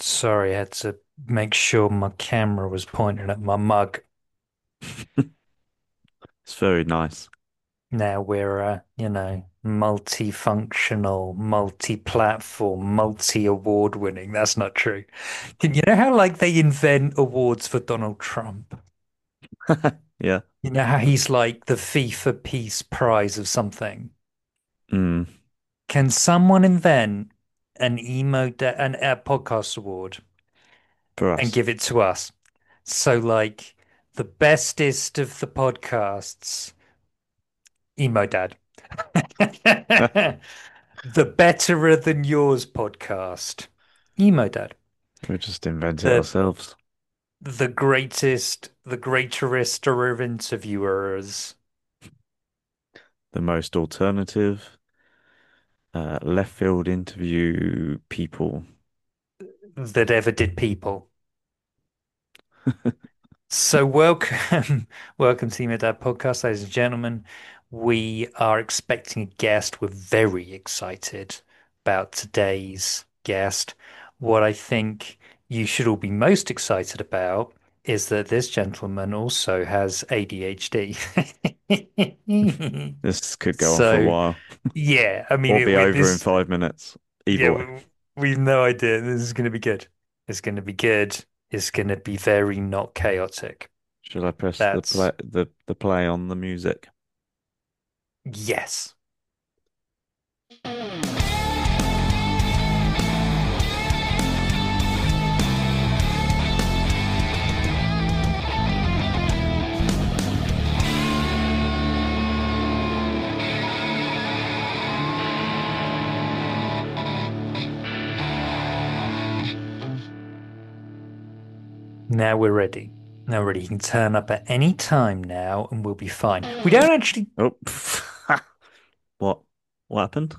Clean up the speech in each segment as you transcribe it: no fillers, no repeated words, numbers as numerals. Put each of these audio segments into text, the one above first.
Sorry, I had to make sure my camera was pointing at my mug. It's very nice. Now we're, multifunctional, multi-platform, multi-award winning. That's not true. You know how like they invent awards for Donald Trump? Yeah. You know how he's like the FIFA Peace Prize of something? Mm, Can someone invent an a podcast award for and us. give it to us? So like the bestest of the podcasts. Emo Dad. The Betterer Than Yours podcast. Emo Dad. We just invent it The ourselves. the greaterest of interviewers The most alternative, left field interview people. that ever did people. So welcome, welcome to Emo Dad podcast, ladies and gentlemen. We are expecting a guest. We're very excited about today's guest. What I think you should all be most excited about is that this gentleman also has ADHD. This could go on for a So, while yeah, I mean, or be over in this, 5 minutes. Either yeah, way. we've no idea. This is going to be good. It's going to be good. It's going to be very not chaotic. Should I press That's the play on the music? yes. Now we're ready. Now we're ready. You can turn up at any time now and we'll be fine. We don't actually, Oh, what? What happened?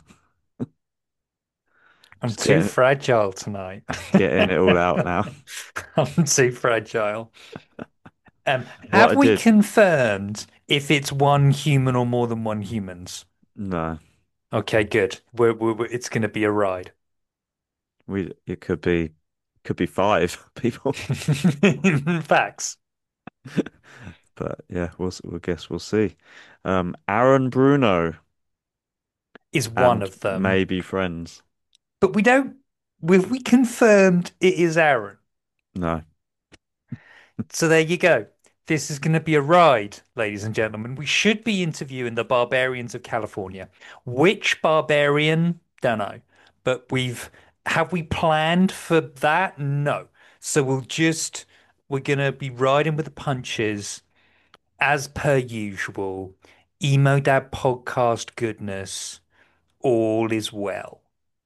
I'm Just too fragile tonight. getting it all out now. I'm too fragile. What Have I we did? confirmed if it's one human or more than one humans? No, Okay, good. It's going to be a ride. we it could be five people, Facts but yeah, we'll guess we'll see. Aaron Bruno is one and of them, maybe friends. but we don't. We confirmed it is Aaron. No, So there you go. This is going to be a ride, ladies and gentlemen. We should be interviewing the barbarians of California. Which barbarian? Don't know. But have we planned for that? No. So we're going to be riding with the punches as per usual. Emo Dad podcast goodness. All is well.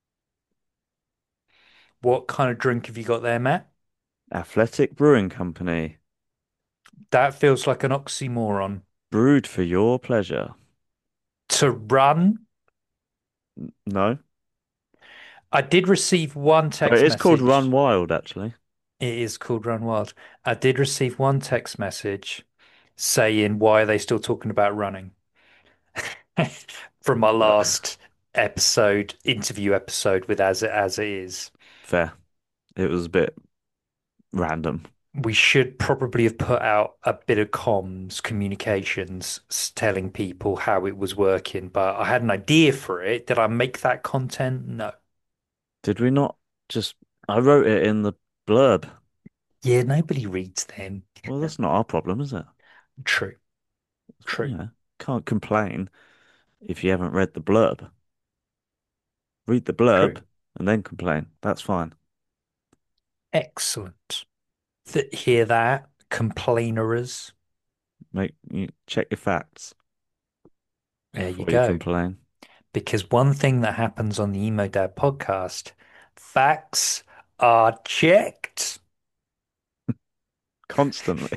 What kind of drink have you got there, Matt? Athletic Brewing Company, That feels like an oxymoron. brewed for your pleasure. To run No, I did receive one but text it's called Run message. Wild actually. It is called Run Wild. I did receive one text message saying, why are they still talking about running? From my Uh, last episode, interview episode with As It Is. Fair. It was a bit random. We should probably have put out a bit of comms, communications, telling people how it was working, but I had an idea for it. Did I make that content? No. Did we not just? I wrote it in the blurb. Yeah, nobody reads them. Well, that's not our problem, is it? True, true, You know, can't complain if you haven't read the blurb. Read the true. blurb and then complain. That's fine. Excellent. Hear that, complainers? Make you check your facts There you before you go. complain Because one thing that happens on the Emo Dad podcast, facts are checked. constantly.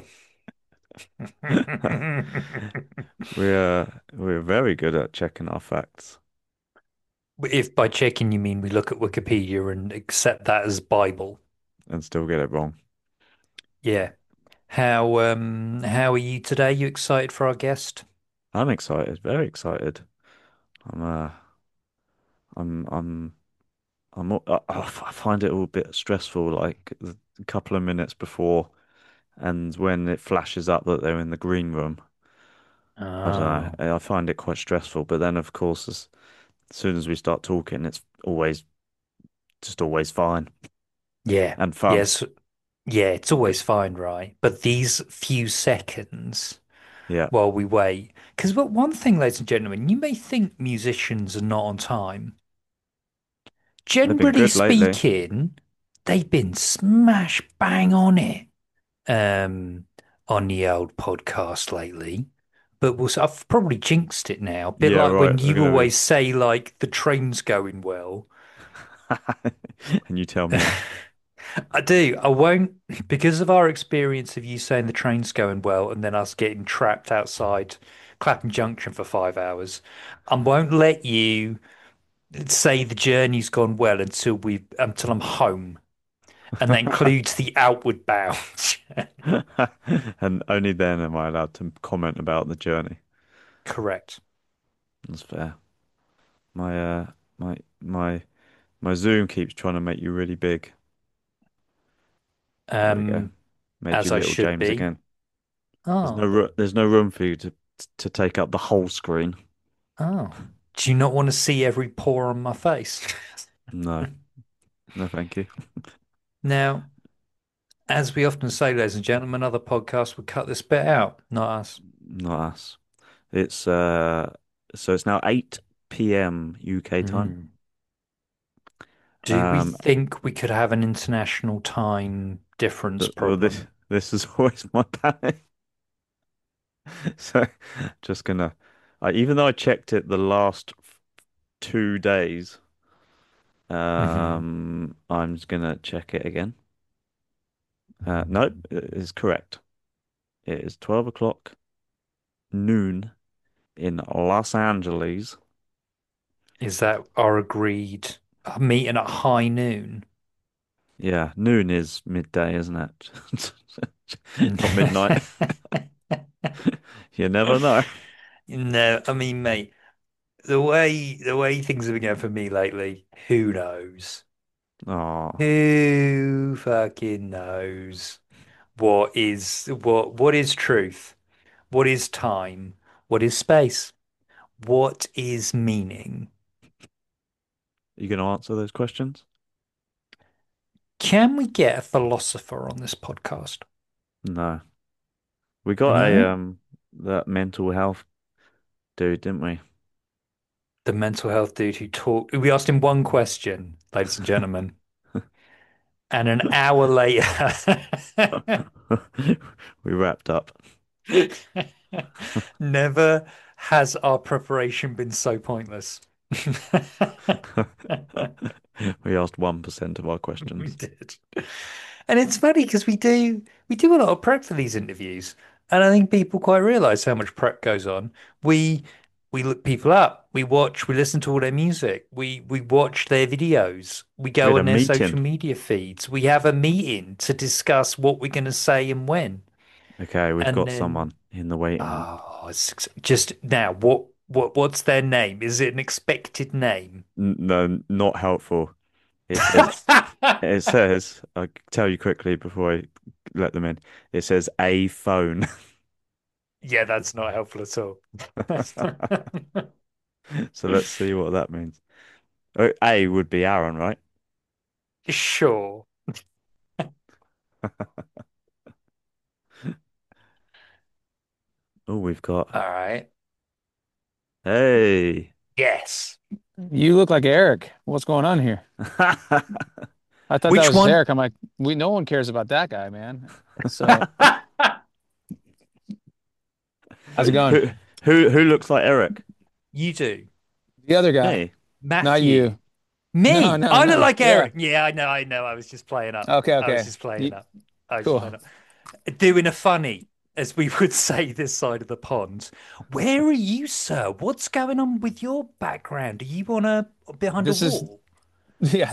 We're very good at checking our facts If by checking you mean we look at Wikipedia and accept that as Bible. and still get it wrong. Yeah. How are you today? You excited for our guest? I'm excited, very excited. I'm uh I'm I find it all a bit stressful, like a couple of minutes before, and when it flashes up that they're in the green room. I don't Oh, know. I find it quite stressful. But then, of course, as soon as we start talking, it's always fine yeah. and fun. Yes. Yeah, it's always fine, right? But these few seconds Yeah, while we wait, because but one thing, ladies and gentlemen, you may think musicians are not on time. they've been Generally good lately. speaking, they've been smash bang on it um on the old podcast lately. But I've probably jinxed it now. A bit Yeah, like right. when They're you gonna always say like the train's going well. be, and you tell me off. I do. I won't, because of our experience of you saying the train's going well and then us getting trapped outside Clapham Junction for 5 hours. I won't let you say the journey's gone well until I'm home, and that includes the outward bound. And only then am I allowed to comment about the journey. Correct. That's fair. My my my my Zoom keeps trying to make you really big. There we go. Um, Made you as I little should James be. again. Oh, There's no room for you to take up the whole screen. oh. Do you not want to see every pore on my face? No, no, thank you. Now, as we often say, ladies and gentlemen, other podcasts would cut this bit out, not us. Not us. It's so it's now 8 p.m. UK time. Mm. Do we Um, think we could have an international time difference well, problem? this is always my panic. So just gonna, even though I checked it the last 2 days, Hmm. I'm just gonna check it again. Nope, it is correct. It is 12 o'clock noon in Los Angeles. Is that our agreed meeting at high noon? Yeah, noon is midday, isn't it? Not midnight. You never know. No, I mean, mate, the way things have been going for me lately, who knows? Oh, Who fucking knows what is truth? What is time? What is space? What is meaning? you gonna answer those questions? Can we get a philosopher on this podcast? No. We got a No? that mental health dude, didn't we? The mental health dude who talked. We asked him one question, ladies and gentlemen, and an hour later, We wrapped up. never has our preparation been so pointless. We asked 1% of our We questions. did. And it's funny because we do a lot of prep for these interviews, and I think people quite realize how much prep goes on. We we look people up, we watch, we listen to all their music, we watch their videos, we We go had a on their meeting. social media feeds, we have a meeting to discuss what we're going to say and when. Okay, we've And got then, someone in the waiting room. oh, it's just now, what's their name? Is it an expected name? No, not helpful. It says, it says, I'll tell you quickly before I let them in. It says a phone. Yeah, that's not helpful at all. So let's see what that means. A would be Aaron, right? Sure. Oh, we've got, All right. hey. Yes. You look like Eric. What's going on here? I thought that Which was one? Eric. I'm like, no one cares about that guy, man. So, how's it going? Who who looks like Eric? You do. The other guy, Me. not Matthew. you. No, Me. no, I look no. like Yeah. Eric. Yeah, I know, I know. I was just playing up. Okay, I was okay. just playing You, up. I was just cool. playing up. Doing a funny, as we would say this side of the pond. Where are you, sir? What's going on with your background? Are you on a behind a This is wall? yeah,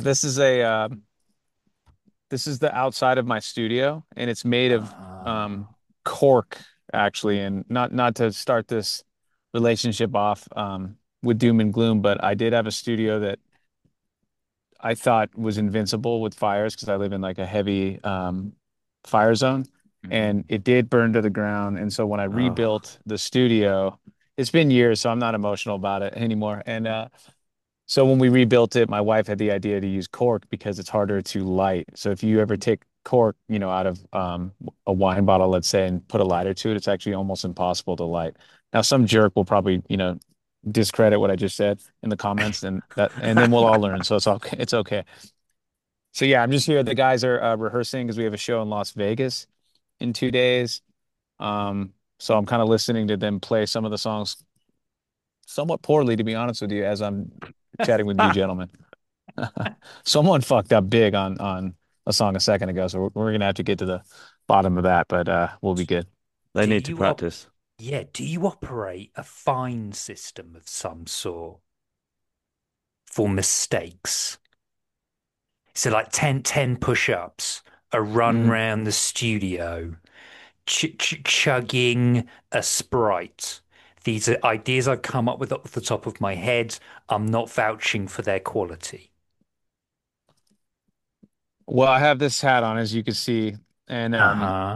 this is the outside of my studio and it's made of Ah. cork actually, and not to start this relationship off with doom and gloom, but I did have a studio that I thought was invincible with fires because I live in like a heavy fire zone, Hmm. and it did burn to the ground. And so when I Oh, rebuilt the studio, it's been years, so I'm not emotional about it anymore. And so when we rebuilt it, my wife had the idea to use cork because it's harder to light. So if you ever take cork, out of a wine bottle, let's say, and put a lighter to it, it's actually almost impossible to light. Now, some jerk will probably, discredit what I just said in the comments, and then we'll all learn. So it's okay. So yeah, I'm just here. The guys are rehearsing because we have a show in Las Vegas in 2 days. So I'm kind of listening to them play some of the songs somewhat poorly, to be honest with you, as I'm chatting with you gentlemen. Someone fucked up big on a song a second ago, so we're gonna have to get to the bottom of that, but we'll be good. they Do need to you op practice. Yeah, do you operate a fine system of some sort for mistakes? So like ten push-ups, a run Mm. round the studio, chugging a Sprite. These are ideas I've come up with off the top of my head. I'm not vouching for their quality. Well, I have this hat on, as you can see, and Uh-huh.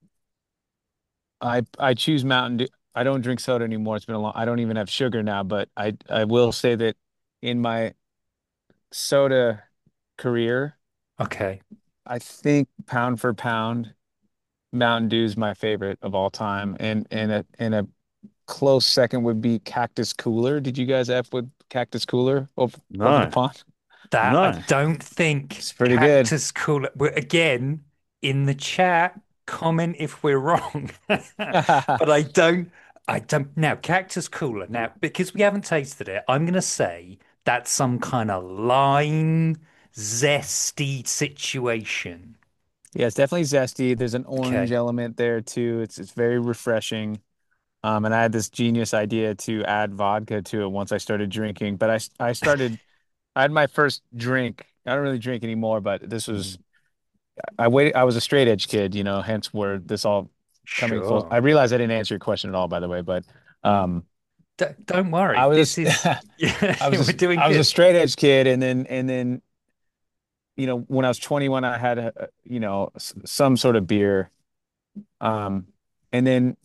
I choose Mountain Dew. I don't drink soda anymore. It's been a long. I don't even have sugar now, but I will say that in my soda career, Okay. I think pound for pound, Mountain Dew is my favorite of all time, and a close second would be Cactus Cooler. Did you guys have with Cactus Cooler over the No, pond? That I no. don't think It's pretty good. Cactus Cooler. Again, in the chat, comment if we're wrong. But I don't now Cactus Cooler. Now, because we haven't tasted it, I'm gonna say that's some kind of lime zesty situation. Yeah, it's definitely zesty. There's an orange Okay. element there too. It's very refreshing. And I had this genius idea to add vodka to it once I started drinking. But I had my first drink. I don't really drink anymore, but this was, Mm, I waited, I was a straight edge kid, hence where this all coming full. sure. I realized I didn't answer your question at all, by the way, but, um, Don't I worry. was, This is yeah, we're doing I was a good. straight edge kid. And then, when I was 21, I had, some sort of beer. Um, and then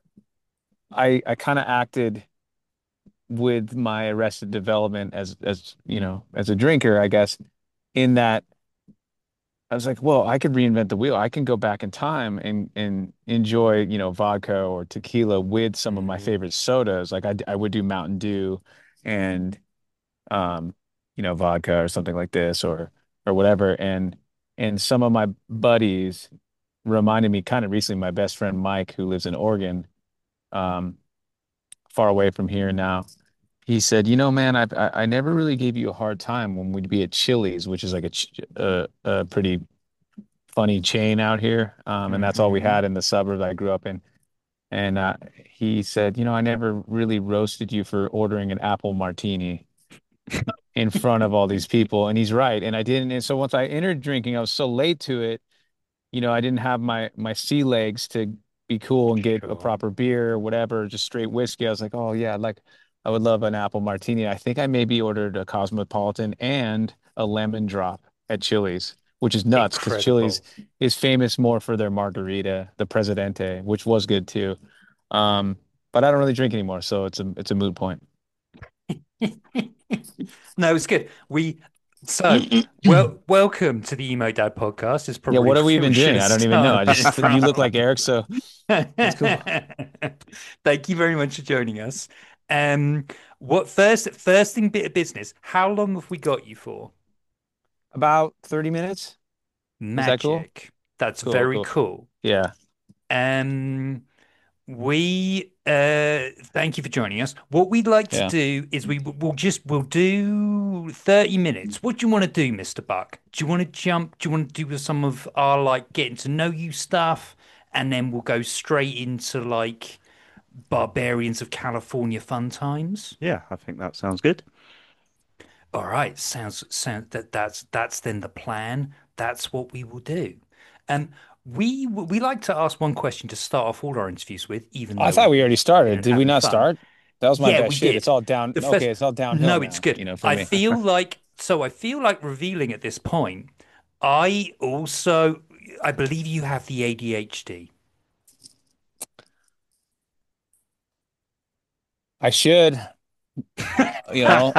I kind of acted with my Arrested Development as a drinker, I guess, in that I was like, well, I could reinvent the wheel. I can go back in time and enjoy, vodka or tequila with some of my Mhm. favorite sodas. Like I would do Mountain Dew and um, vodka or something like this or whatever. And some of my buddies reminded me kind of recently, my best friend Mike, who lives in Oregon, um, far away from here now. He said, man, I never really gave you a hard time when we'd be at Chili's, which is like a pretty funny chain out here. And that's all we Mhm. had in the suburbs I grew up in. And he said, I never really roasted you for ordering an apple martini in front of all these people. And he's right. And I didn't. And so once I entered drinking, I was so late to it. I didn't have my sea legs to be cool and get a Sure. proper beer or whatever, just straight whiskey. I was like, oh yeah, I would love an apple martini. I think I maybe ordered a Cosmopolitan and a lemon drop at Chili's, which is nuts because Chili's Incredible. is famous more for their margarita, the Presidente, which was good too. Um, but I don't really drink anymore, so it's a moot point. No, it's good. Welcome to the Emo Dad podcast is Yeah, probably what have we where we even should doing? have I don't even know. I started just you look from. like Eric, so it's cool. Thank you very much for joining us. What first thing bit of business, how long have we got you for? About 30 minutes. Is that cool? Magic. That's Cool, very cool. cool. Yeah. Um, we thank you for joining us. What we'd like to Yeah. do is we'll do 30 minutes. What do you want to do, Mr. Buck? Do you want to jump? Do you want to do some of our like getting to know you stuff? And then we'll go straight into like Barbarians of California fun times. Yeah, I think that sounds good. All right, sound that's then the plan. That's what we will do. Um, we like to ask one question to start off all our interviews with, even I though thought we already you started. know Did we having not fun. start? That was my Yeah, best we shit. It's did. all down. The Okay, first, it's all downhill no, it's now, good. for I me. feel like So I feel like revealing at this point, I also, I believe you have the ADHD. I should, you know,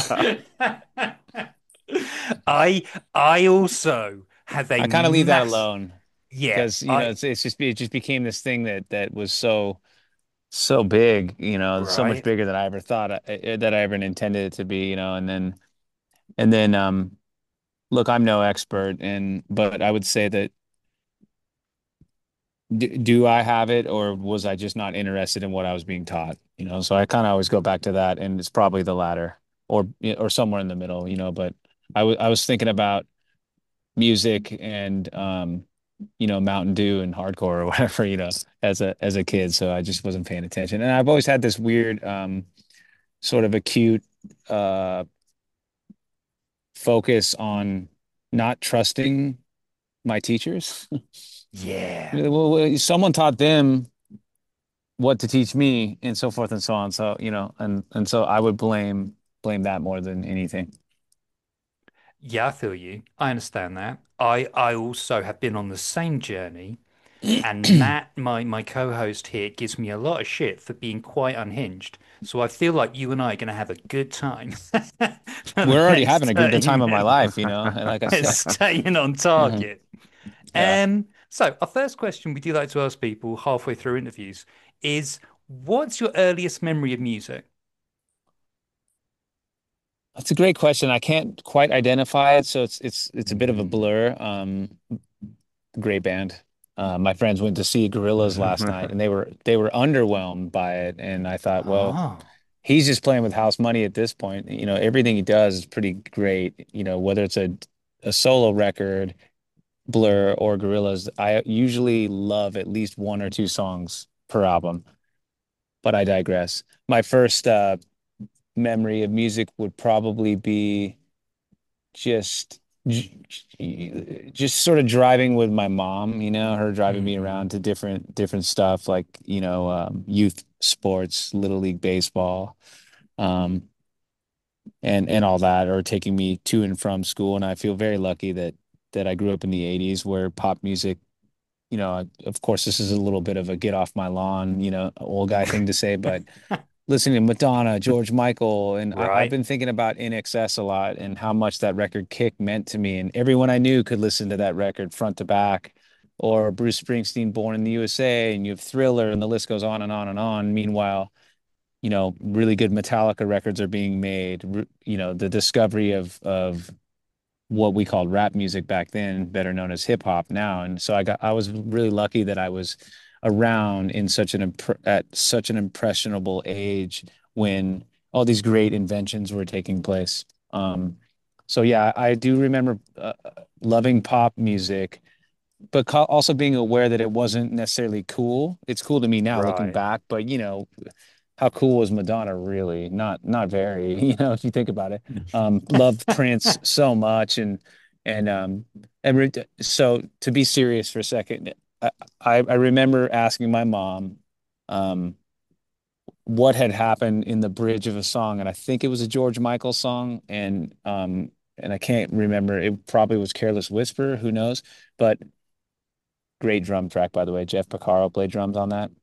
I I also have a I kind of leave that mass alone yeah, because, I it's just it just became this thing that was so big, so much right. bigger than I ever thought that I ever intended it to be, and then look, I'm no expert, but I would say that do I have it, or was I just not interested in what I was being taught? So I kind of always go back to that, and it's probably the latter, or somewhere in the middle, But I was thinking about music and Mountain Dew and hardcore or whatever, as a kid. So I just wasn't paying attention, and I've always had this weird sort of acute uh focus on not trusting my teachers. Yeah. Well, someone taught them what to teach me and so forth and so on. So, and so I would blame that more than anything. Yeah, I feel you. I understand that. I also have been on the same journey, and Matt, my co-host here, gives me a lot of shit for being quite unhinged. So I feel like you and I are going to have a good time for the We're already having next a good the 30 time of my minutes, life, and like I said. staying on Mhm. target. Yeah. So our first question we do like to ask people halfway through interviews is, what's your earliest memory of music? That's a great question. I can't quite identify it, so it's a bit of a Mm. blur. Great band. My friends went to see Gorillaz last night, and they were underwhelmed by it. And I thought, well, Oh, he's just playing with house money at this point. Everything he does is pretty great. Whether it's a solo record, Blur, or Gorillaz, I usually love at least one or two songs per album. But I digress. My first memory of music would probably be just just sort of driving with my mom, her driving me hmm. around to different stuff like, youth sports, Little League baseball, um, and all that, or taking me to and from school. And I feel very lucky that I grew up in the 80s where pop music, of course, this is a little bit of a get off my lawn, old guy thing to say, but listening to Madonna, George Michael, and I've Right. been thinking about INXS a lot and how much that record Kick meant to me. And everyone I knew could listen to that record front to back, or Bruce Springsteen, Born in the USA, and you have Thriller, and the list goes on and on and on. Meanwhile, really good Metallica records are being made. The discovery of what we called rap music back then, better known as hip hop now. And so I was really lucky that I was around at such an impressionable age when all these great inventions were taking place. So yeah, I do remember loving pop music, but also being aware that it wasn't necessarily cool. It's cool to me now looking Right. back, but how cool was Madonna really? Not very, if you think about it. Loved Prince so much, so to be serious for a second, I remember asking my mom um what had happened in the bridge of a song, and I think it was a George Michael song, and I can't remember. It probably was Careless Whisper, who knows? But great drum track, by the way. Jeff Porcaro played drums on that.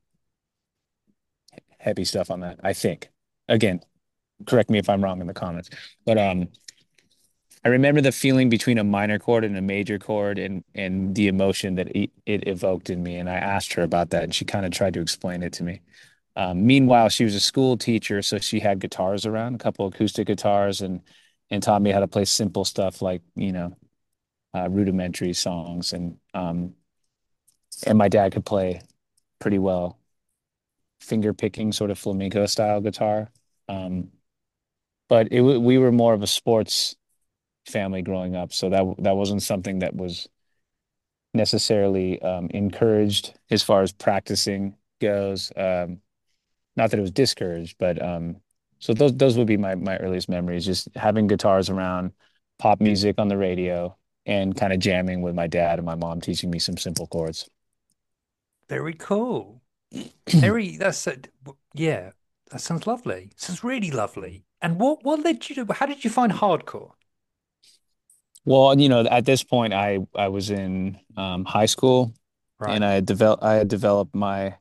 Heavy stuff on that, I think. Again, correct me if I'm wrong in the comments. But I remember the feeling between a minor chord and a major chord, and the emotion that it evoked in me. And I asked her about that, and she kind of tried to explain it to me. Meanwhile, she was a school teacher, so she had guitars around, a couple acoustic guitars, and taught me how to play simple stuff like, rudimentary songs. And my dad could play pretty well finger picking sort of flamenco style guitar. Um, but we were more of a sports family growing up, so that wasn't something that was necessarily encouraged as far as practicing goes. Not that it was discouraged, but so those would be my earliest memories, just having guitars around, pop music on the radio, and kind of jamming with my dad and my mom teaching me some simple chords. Very cool. Very, yeah, that sounds lovely. Sounds really lovely. And what led you to, how did you find hardcore? Well, at this point, I was in high school, and Right. I had developed my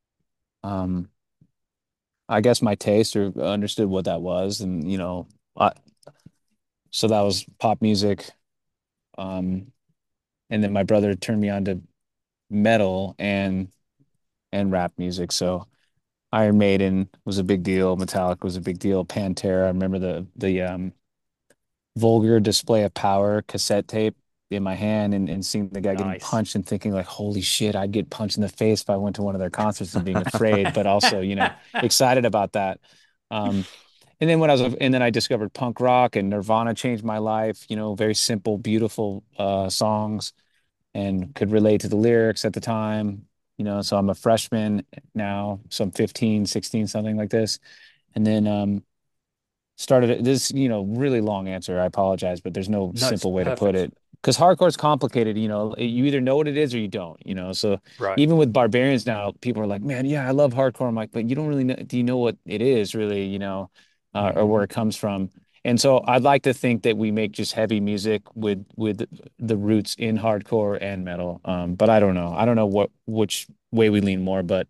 um I guess my taste or understood what that was, and I, so that was pop music. Um, and then my brother turned me on to metal and rap music. So Iron Maiden was a big deal. Metallica was a big deal. Pantera. I remember the Vulgar Display of Power cassette tape in my hand, and seeing the guy getting Nice. punched and thinking like, holy shit, I'd get punched in the face if I went to one of their concerts, and being afraid, but also, excited about that. Um, and then I discovered punk rock, and Nirvana changed my life, very simple, beautiful songs, and could relate to the lyrics at the time. So I'm a freshman now, so I'm 15, 16, something like this. And then started this, really long answer. I apologize, but there's no No, it's simple way to put perfect. it. Because hardcore is complicated, you either know what it is or you don't, So Right. even with barbarians now, people are like, man, yeah, I love hardcore. I'm like, but you don't really know, do you know what it is really, or where Hmm. it comes from? And so I'd like to think that we make just heavy music with the roots in hardcore and metal. But I don't know. I don't know which way we lean more, but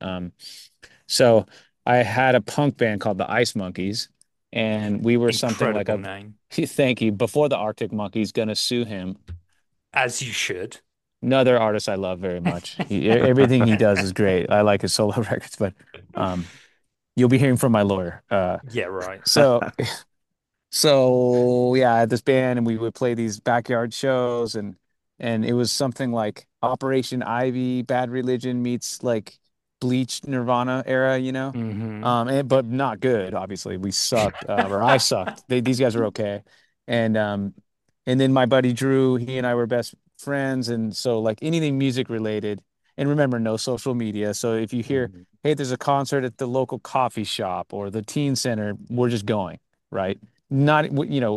so I had a punk band called the Ice Monkeys, and we were something like Incredible a name. thank you before the Arctic Monkeys gonna sue him. As you should. Another artist I love very much. Everything he does is great. I like his solo records, but um, you'll be hearing from my lawyer. Yeah, right. So So yeah, I had this band and we would play these backyard shows, and it was something like Operation Ivy, Bad Religion meets like Bleach Nirvana era, Hmm. but not good, obviously. We sucked, or I sucked. These guys were okay. And then my buddy Drew, he and I were best friends, and so like anything music related, and remember, no social media. So if you hear, Mhm. hey, there's a concert at the local coffee shop or the teen center, we're just going, right? Not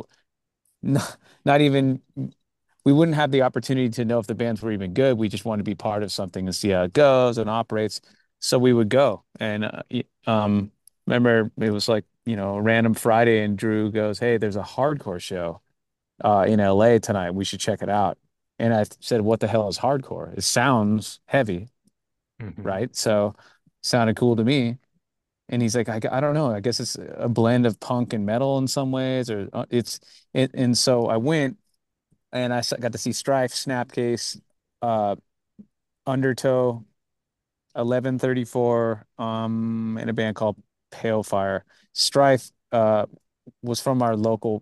not, not even we wouldn't have the opportunity to know if the bands were even good. We just wanted to be part of something and see how it goes and operates. So we would go. And remember, it was like, a random Friday, and Drew goes, hey, there's a hardcore show in LA tonight. We should check it out. And I said, what the hell is hardcore? It sounds heavy, Hmm. right? So sounded cool to me. And he's like, I don't know. I guess it's a blend of punk and metal in some ways, or it's it. And so I went, and got to see Strife, Snapcase, uh, Undertow, 1134, and a band called Pale Fire. Strife was from our local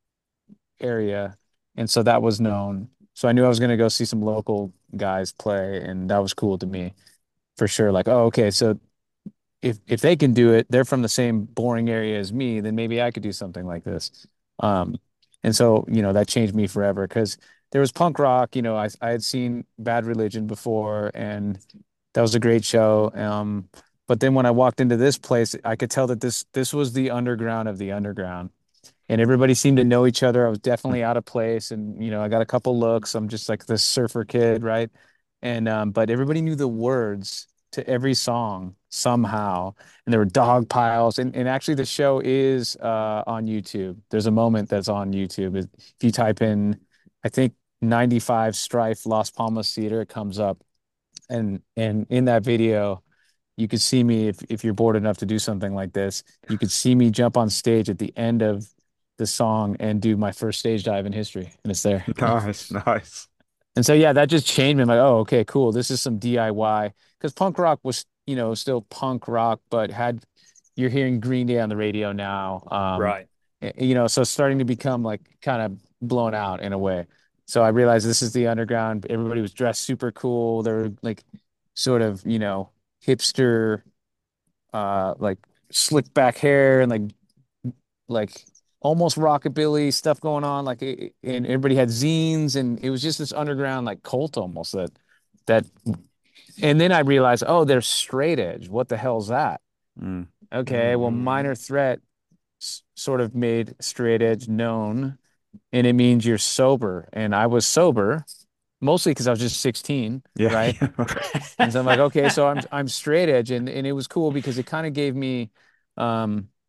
area, and so that was known. So I knew I was going to go see some local guys play, and that was cool to me for sure. Like, oh, okay, so if they can do it, they're from the same boring area as me, then maybe I could do something like this. Um, and so, that changed me forever because there was punk rock, I had seen Bad Religion before, and that was a great show. But then when I walked into this place, I could tell that this was the underground of the underground, and everybody seemed to know each other. I was definitely out of place, and I got a couple looks. I'm just like this surfer kid, right? And but everybody knew the words to every song somehow, and there were dog piles. And actually, the show is on YouTube. There's a moment that's on YouTube. If you type in, I think 95 Strife Las Palmas Theater, it comes up, and in that video you could see me, if you're bored enough to do something like this, you could see me jump on stage at the end of the song and do my first stage dive in history, and it's there. Nice, nice. And so yeah, that just changed me. I'm like, oh, okay, cool. This is some DIY because punk rock was, still punk rock, but had you're hearing Green Day on the radio now. Right. So it's starting to become like kind of blown out in a way. So I realized this is the underground. Everybody was dressed super cool. They were like sort of, hipster, like slick back hair, and like almost rockabilly stuff going on. And everybody had zines, and it was just this underground like cult almost that. And then I realized, oh, they're straight edge. What the hell's that? Mm. Okay, well, Hmm. Minor Threat sort of made straight edge known, and it means you're sober. And I was sober mostly because I was just 16, Yeah, right? yeah. And so I'm like, okay, so I'm straight edge, and it was cool because it kind of gave me, um,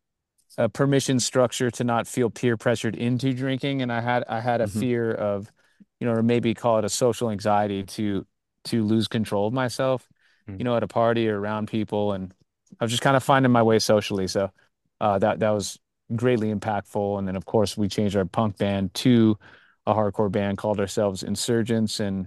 a permission structure to not feel peer pressured into drinking, and I had a Hmm. fear of, or maybe call it a social anxiety to lose control of myself, at a party or around people, and I was just kind of finding my way socially. So that was greatly impactful. And then of course we changed our punk band to a hardcore band, called ourselves Insurgents, and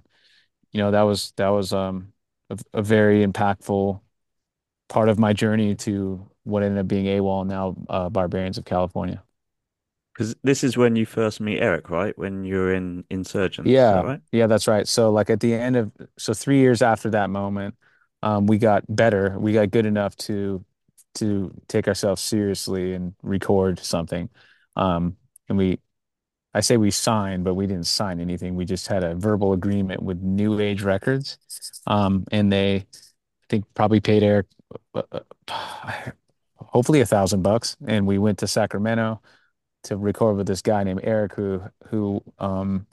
that was a very impactful part of my journey to what ended up being AWOL, now Barbarians of California. Because this is when you first meet Eric, right? When you're in Insurgents, is that Yeah, right? yeah, that's right. So like at the end of so 3 years after that moment, we got better. We got good enough to take ourselves seriously and record something. And I say we signed, but we didn't sign anything. We just had a verbal agreement with New Age Records. And they, I think, probably paid Eric uh, hopefully $1,000. And we went to Sacramento to record with this guy named Eric, who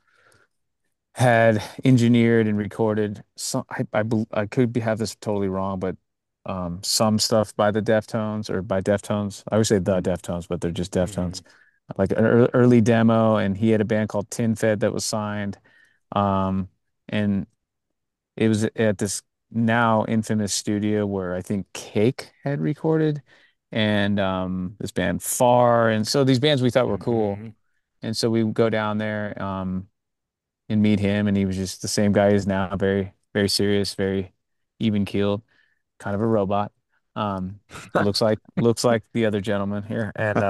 had engineered and recorded some. I could have this totally wrong, but some stuff by the Deftones, or by Deftones. I would say the Mm. Deftones, but they're just Deftones. Mhm. Like an early demo, and he had a band called Tin Fed that was signed. Um, and it was at this now infamous studio where I think Cake had recorded, and this band Far. And so these bands we thought were cool. Mhm. And so we would go down there and meet him, and he was just the same guy he is now, very, very serious, very even keeled, kind of a robot. Um, looks like the other gentleman here. And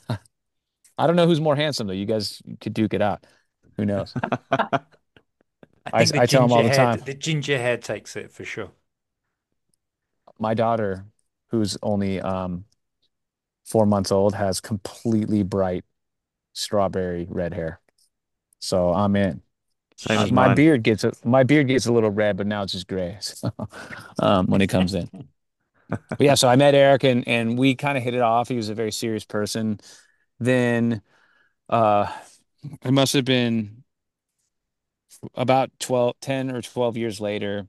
I don't know who's more handsome though. You guys could duke it out. Who knows? I I, think I tell him all the time. the ginger hair takes it for sure. My daughter, who's only 4 months old, has completely bright strawberry red hair. So I'm in. Same as My mine. beard gets a little red, but now it's just gray. So, when it comes in. But yeah, so I met Eric, and we kind of hit it off. He was a very serious person. Then uh it must have been about 10 or 12 years later.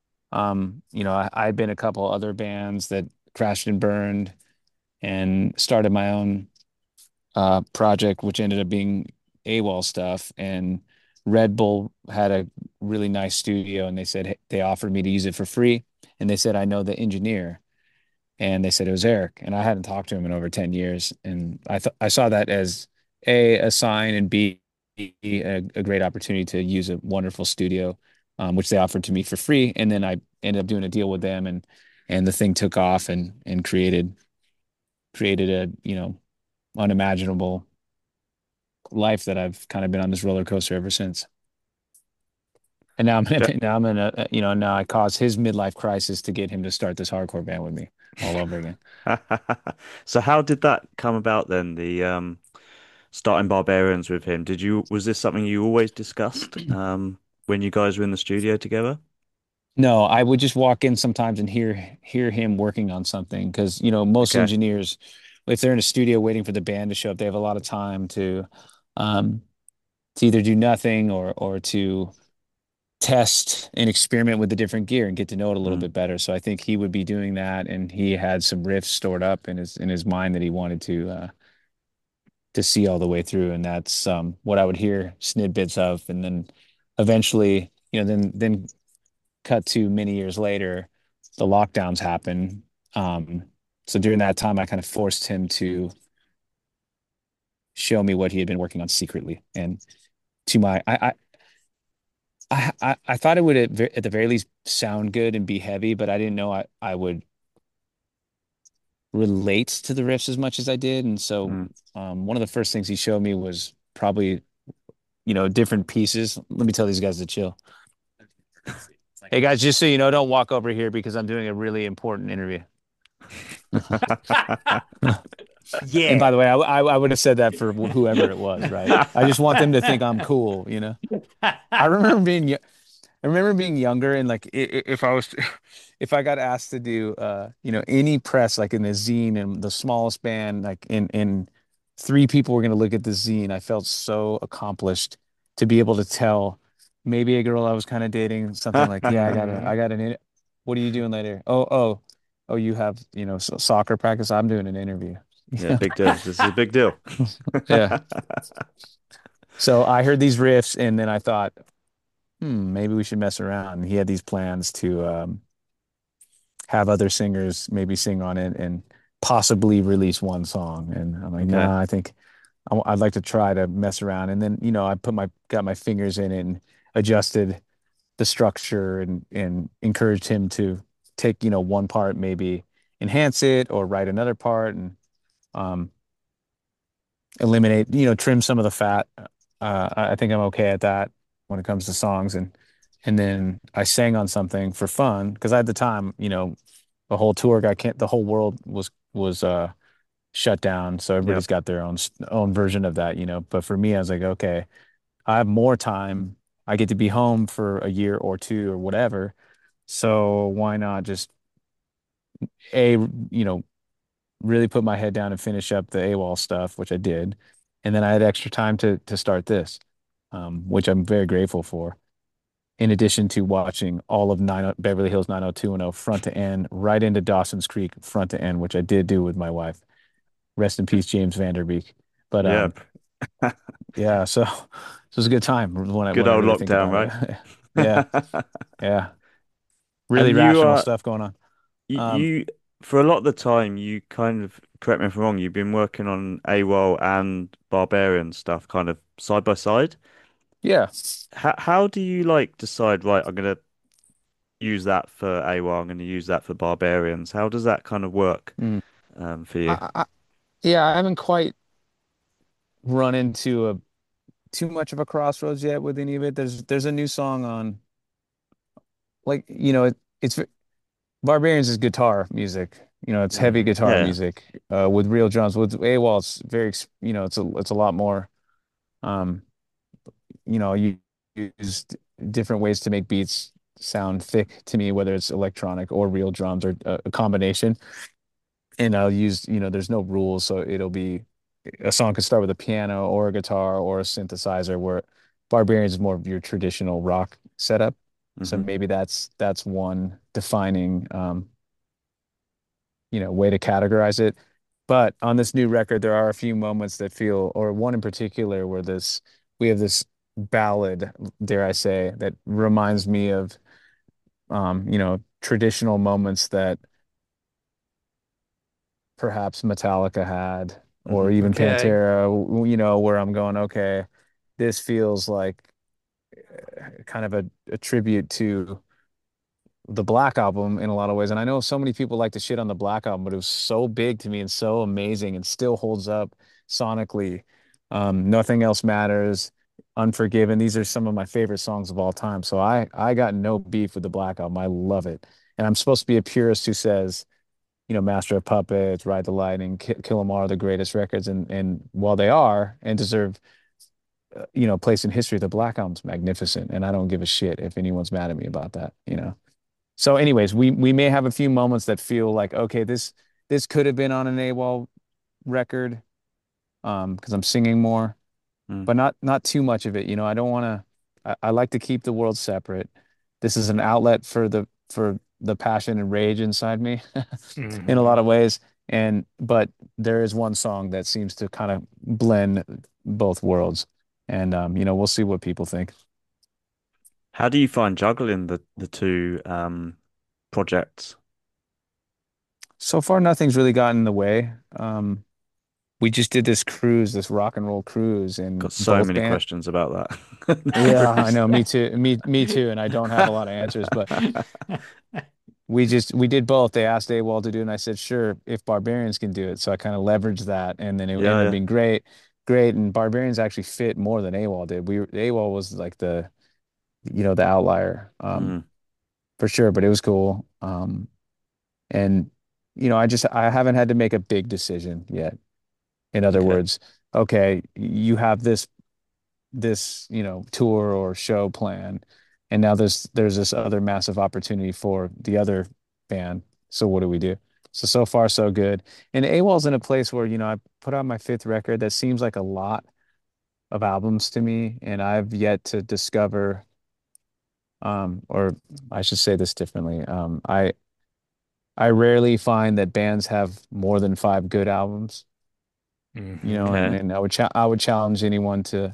I'd been a couple other bands that crashed and burned, and started my own project, which ended up being AWOL stuff. And Red Bull had a really nice studio, and they said, hey, they offered me to use it for free. And they said, I know the engineer. And they said it was Eric. And I hadn't talked to him in over 10 years. And I saw that as a sign, and B, a great opportunity to use a wonderful studio, which they offered to me for free. And then I ended up doing a deal with them, and the thing took off, and created a, unimaginable life that I've kind of been on this roller coaster ever since. And now I'm Ja- now I'm in now I caused his midlife crisis to get him to start this hardcore band with me all over again. So how did that come about then? The starting Barbarians with him. Was this something you always discussed when you guys were in the studio together? No, I would just walk in sometimes and hear him working on something, because most Okay. engineers, if they're in a studio waiting for the band to show up, they have a lot of time um to either do nothing, or to test and experiment with the different gear and get to know it a little Mm. bit better. So I think he would be doing that, and he had some riffs stored up in his mind that he wanted to see all the way through, and that's what I would hear snippets of. And then eventually, then cut to many years later, the lockdowns happen. Um, so during that time, I kind of forced him to show me what he had been working on secretly. And to my, I thought it would at the very least sound good and be heavy, but I didn't know I would relate to the riffs as much as I did. And so, Mm. one of the first things he showed me was probably, different pieces. Let me tell these guys to chill. Hey guys, just so you know, don't walk over here because I'm doing a really important interview. And by Yeah. the way, I would have said that for whoever it was, right? I just want them to think I'm cool. I remember being I remember being younger, and like if I was if I got asked to do any press, like in the zine, and the smallest band, like in three people were going to look at the zine, I felt so accomplished to be able to tell maybe a girl I was kind of dating something like, yeah, Mhm. I got what are you doing later? Oh, you have soccer practice. I'm doing an interview. Yeah, big deal. This is a big deal. Yeah. So I heard these riffs and then I thought, maybe we should mess around. He had these plans to have other singers maybe sing on it and possibly release one song. And I'm like, Okay. nah, I think I'd like to try to mess around. And then, I got my fingers in it and adjusted the structure and encouraged him to take, one part, maybe enhance it or write another part and um, eliminate, trim some of the fat. I think I'm okay at that when it comes to songs. And then I sang on something for fun because at the time, the whole tour got can't the whole world was shut down. So Yep. everybody's got their own version of that, But for me, I was like, okay, I have more time. I get to be home for a year or two or whatever. So why not just a, you know, really put my head down and finish up the AWOL stuff, which I did. And then I had extra time to start this, which I'm very grateful for. In addition to watching all of Beverly Hills 90210 front to end, right into Dawson's Creek front to end, which I did do with my wife. Rest in peace, James Vanderbeek. But Yep. yeah, so it was a good time Good when I old really think lockdown, about right? it. Yeah, yeah, really And you rational are stuff going on. Um, you for a lot of the time you kind of correct me if I'm wrong, you've been working on AWOL and Barbarian stuff kind of side by side. yeah. How do you like decide, right, I'm gonna use that for AWOL, I'm gonna use that for Barbarians. How does that kind of work Mm. for you? I, yeah, I haven't quite run into a too much of a crossroads yet with any of it. There's a new song on like it's Barbarians is guitar music. It's heavy guitar Yeah. music with real drums. With AWOL, it's it's a lot more. Um, you use different ways to make beats sound thick to me, whether it's electronic or real drums or a combination. And I'll use, there's no rules, so it'll be a song could start with a piano or a guitar or a synthesizer, where Barbarians is more of your traditional rock setup. So Hmm. maybe that's one defining way to categorize it. But on this new record, there are a few moments that feel, or one in particular, where we have this ballad, dare I say, that reminds me of traditional moments that perhaps Metallica had, or Hmm. even Okay. Pantera, where I'm going, okay, this feels like kind of a tribute to the Black Album in a lot of ways. And I know so many people like to shit on the Black Album, but it was so big to me and so amazing and still holds up sonically. Nothing Else Matters, Unforgiven. These are some of my favorite songs of all time. So I got no beef with the Black Album. I love it. And I'm supposed to be a purist who says, Master of Puppets, Ride the Lightning, Kill 'Em All are the greatest records. And while they are and deserve, place in history, the Black Album's magnificent. And I don't give a shit if anyone's mad at me about that. So, anyways, we may have a few moments that feel like, okay, this could have been on an AWOL record, because I'm singing more, Mm. but not too much of it. I don't want to. I like to keep the world separate. This is an outlet for the passion and rage inside me, in a lot Hmm. of ways. But there is one song that seems to kind of blend both worlds, and we'll see what people think. How do you find juggling the two projects? So far, nothing's really gotten in the way. We just did this cruise, this rock and roll cruise, and Got so both many band. questions about that. Yeah, I Cruise. know, me too, me too, and I don't have a lot of answers, but we did both. They asked AWOL to do it, and I said, sure, if Barbarians can do it. So I kind of leveraged that, and then it Yeah, ended up yeah. being great, great. And Barbarians actually fit more than AWOL did. AWOL was like the outlier, Mm, for sure, but it was cool. And I haven't had to make a big decision yet. In other okay. words, okay, you have this tour or show plan, and now there's this other massive opportunity for the other band. So what do we do? So far so good. And AWOL's in a place where I put out my fifth record. That seems like a lot of albums to me, and I've yet to discover, or I should say this differently. I rarely find that bands have more than five good albums. Hmm. Okay. and I would challenge anyone to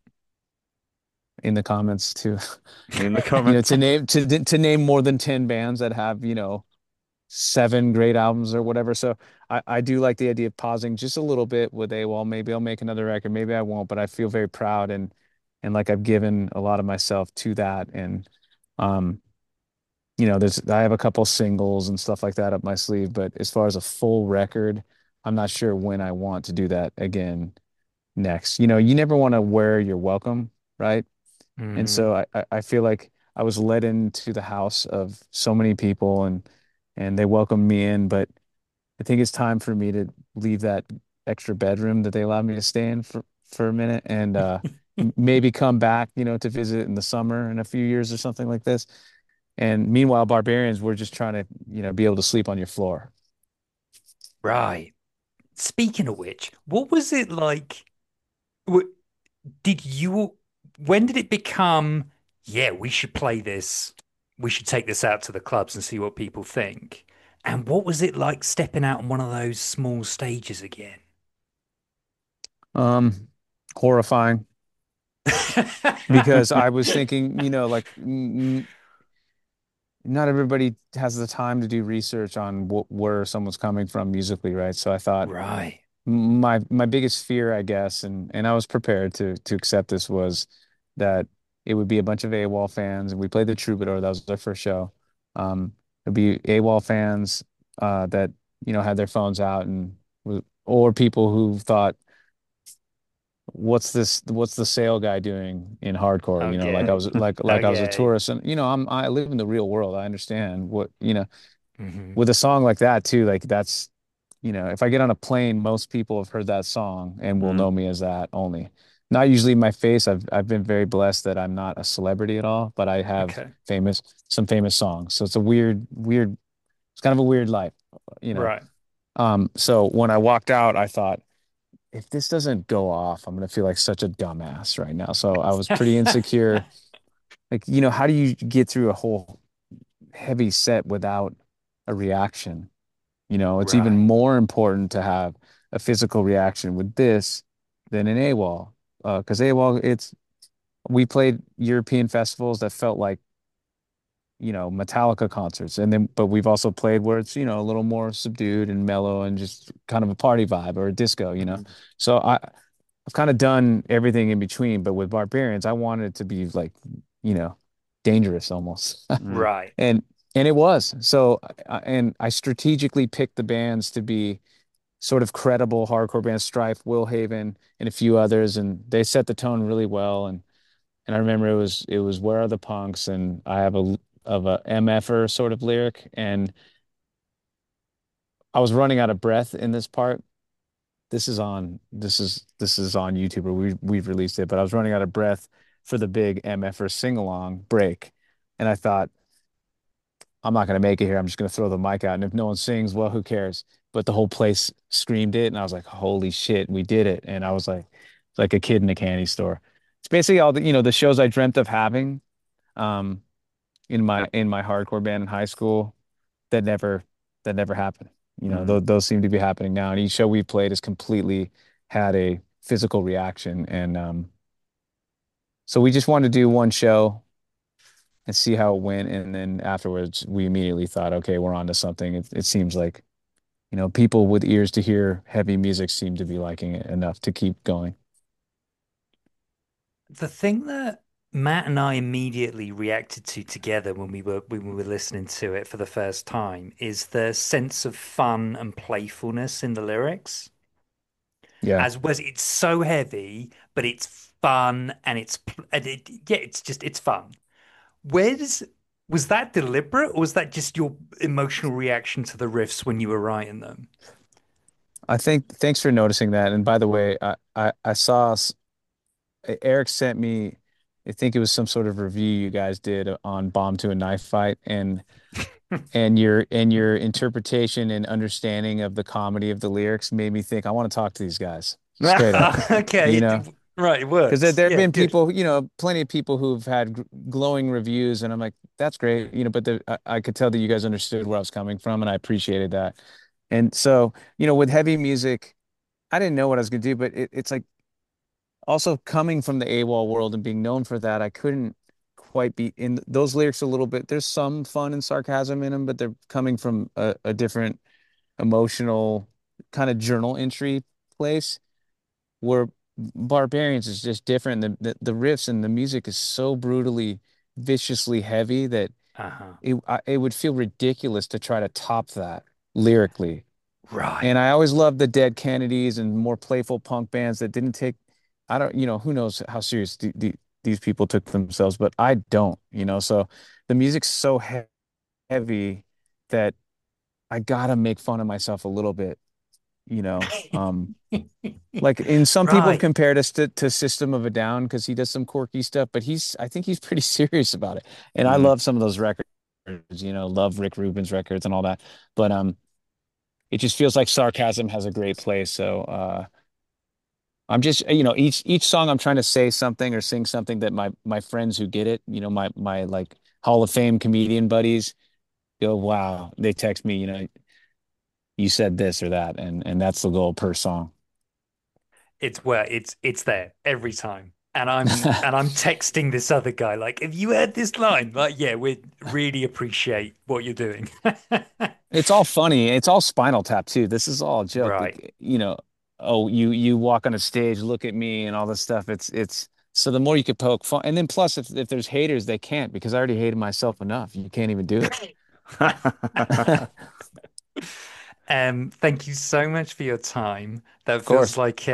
in the comments to In the comments. to name more than 10 bands that have, seven great albums or whatever. So I do like the idea of pausing just a little bit with a, well, maybe I'll make another record, maybe I won't, but I feel very proud and like I've given a lot of myself to that. And um, I have a couple singles and stuff like that up my sleeve, but as far as a full record, I'm not sure when I want to do that again next. You never want to wear your welcome, right? And Hmm. so I feel like I was led into the house of so many people and they welcomed me in, but I think it's time for me to leave that extra bedroom that they allowed me to stay in for a minute and maybe come back, to visit in the summer in a few years or something like this. And meanwhile, barbarians, we're just trying to, be able to sleep on your floor. Right. Speaking of which, what was it like? w- Did you, when did it become, yeah, we should play this, we should take this out to the clubs and see what people think? And what was it like stepping out on one of those small stages again? Um, Horrifying because I was thinking, like not everybody has the time to do research on where someone's coming from musically, right? So I thought Right. my biggest fear, I guess, and I was prepared to accept this was that it would be a bunch of AWOL fans, and we played the Troubadour. That was our first show. It'd be AWOL fans that had their phones out or people who thought what's the sale guy doing in hardcore, like I Okay. was like I was a Okay. tourist and I live in the real world. I understand what Hmm. with a song like that too, like that's if I get on a plane, most people have heard that song and will Mm, know me as that only. Not usually my face. I've been very blessed that I'm not a celebrity at all, but I have Okay. some famous songs. So it's a weird it's kind of a weird life, you know. Right. So when I walked out, I thought if this doesn't go off, I'm gonna feel like such a dumbass right now. So I was pretty insecure. Like, how do you get through a whole heavy set without a reaction? It's even Right. more important to have a physical reaction with this than an AWOL. Because AWOL, we played European festivals that felt like, Metallica concerts. But we've also played where it's, a little more subdued and mellow and just kind of a party vibe or a disco. Mhm. So I've kind of done everything in between, but with Barbarians, I wanted it to be like, you know, dangerous almost. mm, Right. And and it was. So and I strategically picked the bands to be sort of credible hardcore bands, Strife, Will Haven, and a few others, and they set the tone really well. And I remember it was Where Are the Punks, and I have a MFer sort of lyric, and I was running out of breath in this part. This is on YouTube, or we've released it, but I was running out of breath for the big MFer sing along break, and I thought I'm not gonna make it here. I'm just gonna throw the mic out, and if no one sings, well, who cares? But the whole place screamed it, and I was like, "Holy shit, we did it!" And I was like a kid in a candy store. It's basically all the shows I dreamt of having um, in my hardcore band in high school that never that never happened. mm. Those seem to be happening now, and each show we played has completely had a physical reaction, and so we just wanted to do one show and see how it went, and then afterwards we immediately thought, okay, we're on to something. It seems like people with ears to hear heavy music seem to be liking it enough to keep going. The thing that Matt and I immediately reacted to together when we were listening to it for the first time is the sense of fun and playfulness in the lyrics. Yeah, As was it's so heavy, but it's fun and yeah, it's just it's fun. Where does Was that deliberate or was that just your emotional reaction to the riffs when you were writing them? I think thanks for noticing that. And by the way, I saw Eric sent me, I think it was some sort of review you guys did on Bomb to a Knife Fight, and your interpretation and understanding of the comedy of the lyrics made me think I want to talk to these guys straight up, you Okay, know. right, it Because there works. there have Yeah, been good. people, plenty of people who've had glowing reviews, and I'm like, that's great, but I could tell that you guys understood where I was coming from, and I appreciated that. And so, with heavy music. I didn't know what I was gonna do, but it's like also coming from the AWOL world and being known for that, I couldn't quite be in those lyrics a little bit. There's some fun and sarcasm in them, but they're coming from a different emotional kind of journal entry place where Barbarians is just different. The riffs and the music is so brutally, viciously heavy that Uh-huh. it would feel ridiculous to try to top that lyrically. And Right. I always loved the Dead Kennedys and more playful punk bands that didn't take, I don't, who knows how serious these people took themselves, but I don't, so the music's so heavy that I gotta make fun of myself a little bit, you know. Like in some people have Right. compared us to System of a Down because he does some quirky stuff, but I think he's pretty serious about it. And I Mm. love some of those records, love Rick Rubin's records and all that. But it just feels like sarcasm has a great place. So I'm just, each song I'm trying to say something or sing something that my friends who get it, my like Hall of Fame comedian buddies go, wow, they text me, you said this or that, and that's the goal per song. It's there every time. And I'm texting this other guy like, have you heard this line? Like, yeah, we really appreciate what you're doing. It's all funny. It's all Spinal Tap too. This is all a joke. Right. Like, oh, you walk on a stage, look at me and all this stuff. It's so the more you could poke fun, and then plus if there's haters, they can't because I already hated myself enough. You can't even do it. Thank you so much for your time. That Of feels course. like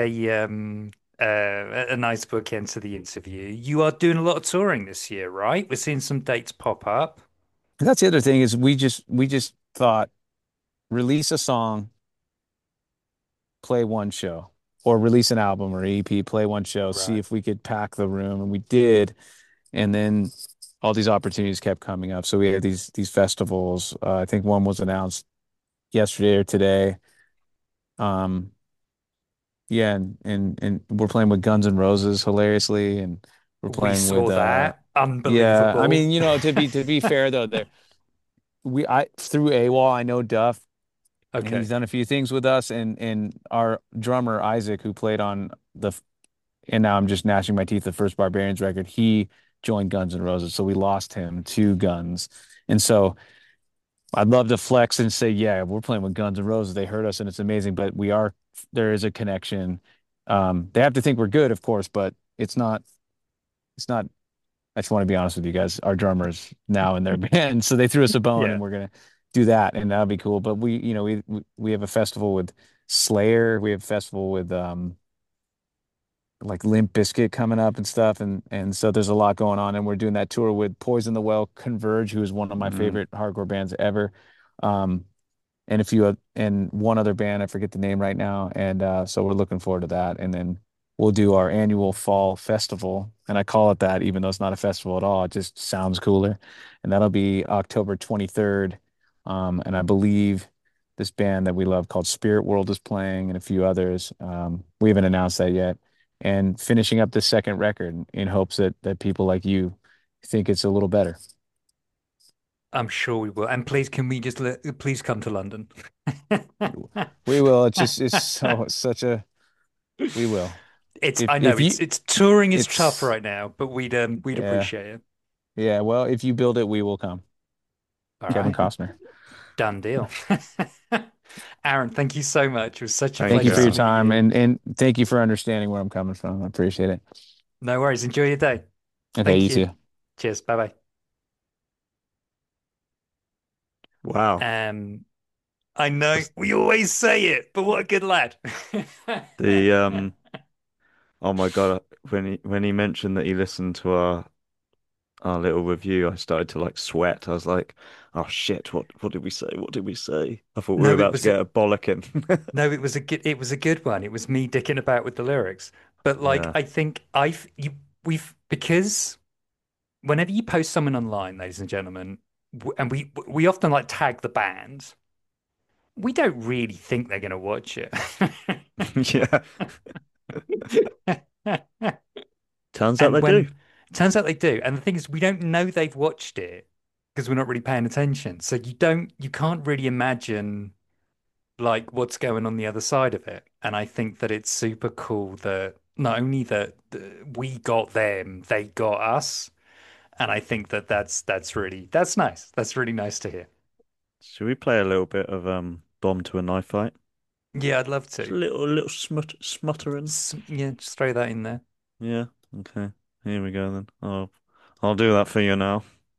a nice bookend to the interview. You are doing a lot of touring this year, right? We're seeing some dates pop up. That's the other thing is we just thought release a song, play one show, or release an album or EP, play one show, see Right. if we could pack the room, and we did. And then all these opportunities kept coming up. So we had these festivals. I think one was announced yesterday or today. Um, yeah, and we're playing with Guns N' Roses hilariously, and we're We playing with saw that. yeah. I Unbelievable. mean, to be fair though, there we I through AWOL, I know Duff, and he's Okay. done a few things with us, and our drummer Isaac, who played on and now I'm just gnashing my teeth, the first Barbarians record, he joined Guns N' Roses, so we lost him to Guns, and so I'd love to flex and say, yeah, we're playing with Guns N' Roses. They heard us and it's amazing, but there is a connection. They have to think we're good, of course, but it's not, I just want to be honest with you guys. Our drummer's now in their band, so they threw us a bone and Yeah. we're gonna do that and that'll be cool. But we have a festival with Slayer, we have a festival with like Limp Bizkit coming up and stuff, and so there's a lot going on, and we're doing that tour with Poison the Well, Converge, who is one of my Mm. favorite hardcore bands ever. Um, and a few and one other band, I forget the name right now. And so we're looking forward to that. And then we'll do our annual fall festival. And I call it that, even though it's not a festival at all. It just sounds cooler. And that'll be October 23rd. And I believe this band that we love called Spirit World is playing and a few others. We haven't announced that yet. And finishing up the second record in hopes that people like you think it's a little better. I'm sure we will. And please, can we just please come to London? We will. It's such a we will. I know If you it's touring is tough it's right now, but we'd yeah. appreciate it. Yeah, well, if you build it, we will come. All Kevin right. Costner. Done deal. Aaron, thank you so much. It was such a Thank Thank you pleasure you, for your Aaron. speaking with time you. and thank you for understanding where I'm coming from. I appreciate it. No worries. Enjoy your day. Okay, Thank you you. too. Cheers. Bye bye. Wow. I know That's we always say it, but what a good lad. the oh my God, when he mentioned that he listened to our little review, I started to like sweat. I was like, oh shit, what did we say? What did we say? I thought we were No, about to get a bollocking. it was a good one. It was me dicking about with the lyrics. But like Yeah. I think we've because whenever you post someone online, ladies and gentlemen, and we often like tag the band, we don't really think they're gonna watch it. Yeah. Turns out And they do. when turns out they do. And the thing is, we don't know they've watched it because we're not really paying attention. So you can't really imagine. like what's going on the other side of it. And I think that it's super cool that not only that we got them, they got us. And I think that that's really that's nice. That's really nice to hear. Should we play a little bit of Bomb to a Knife Fight? Yeah, I'd love Just a to. little smuttering. Yeah, just throw that in there. Yeah. Okay. Here we go then. I'll do that for you now.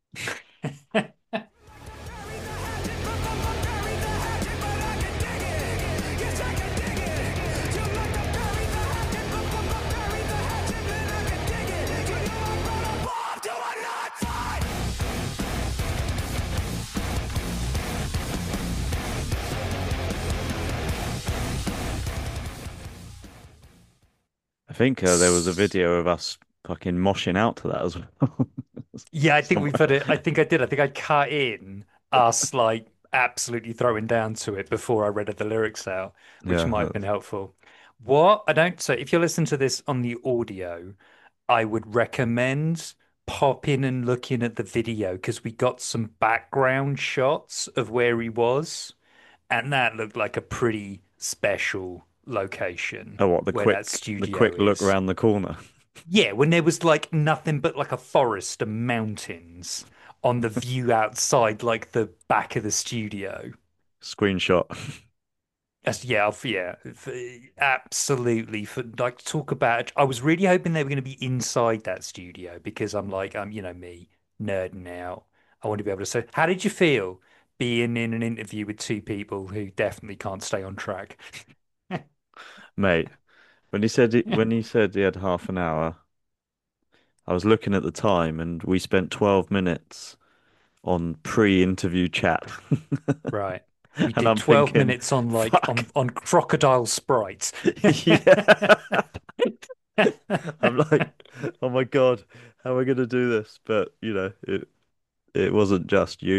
I think there was a video of us fucking moshing out to that as well. Yeah, I think we Somewhere. put it. I think I did. I think I cut in us like absolutely throwing down to it before I read the lyrics out, which Yeah, might have been that's helpful. What I don't so if you're listening to this on the audio, I would recommend pop in and looking at the video because we got some background shots of where he was, and that looked like a pretty special location oh, what where that the studio quick look is. around the corner. Yeah, when there was like nothing but like a forest and mountains on the view outside, like the back of the studio. Screenshot. Absolutely. For like talk about, I was really hoping they were going to be inside that studio because I'm like, me nerding out. I want to be able to say, how did you feel being in an interview with two people who definitely can't stay on track? Mate, when he said he had half an hour, I was looking at the time and we spent 12 minutes on pre-interview chat. Right. We And did I'm 12 thinking, minutes on like fuck. on crocodile sprites. Yeah. I'm like, oh my God, how am I gonna do this? But it wasn't just you.